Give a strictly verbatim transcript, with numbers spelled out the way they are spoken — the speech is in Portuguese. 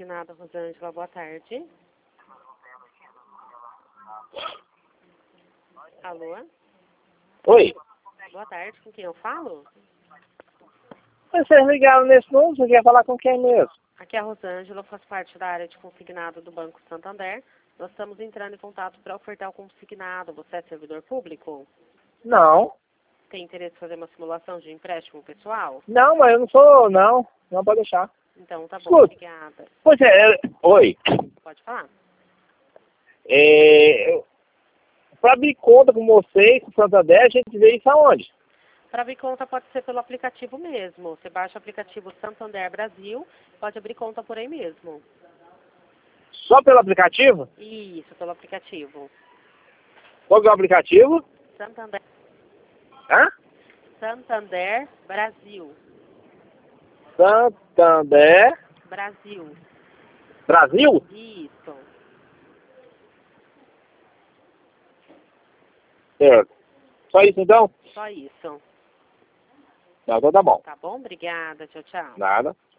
Jornada Rosângela, boa tarde. Alô? Oi. Boa tarde, com quem eu falo? Vocês ligaram nesse número, você quer falar com quem mesmo? Aqui é a Rosângela, faço parte da área de consignado do Banco Santander. Nós estamos entrando em contato para ofertar o consignado. Você é servidor público? Não. Tem interesse em fazer uma simulação de empréstimo pessoal? Não, mas eu não sou, não. Não pode deixar. Então, tá bom, Escuta. obrigada. Pois é, é- oi. Pode falar. É, para abrir conta com vocês, com o Santander, a gente vê isso aonde? Para abrir conta pode ser pelo aplicativo mesmo. Você baixa o aplicativo Santander Brasil, pode abrir conta por aí mesmo. Só pelo aplicativo? Isso, pelo aplicativo. Qual que é o aplicativo? Santander, Hã? Santander Brasil. Santander Brasil. Brasil? Isso. Certo. Só isso então? Só isso. Não, então tá bom. Tá bom? Obrigada. Tchau, tchau. Nada.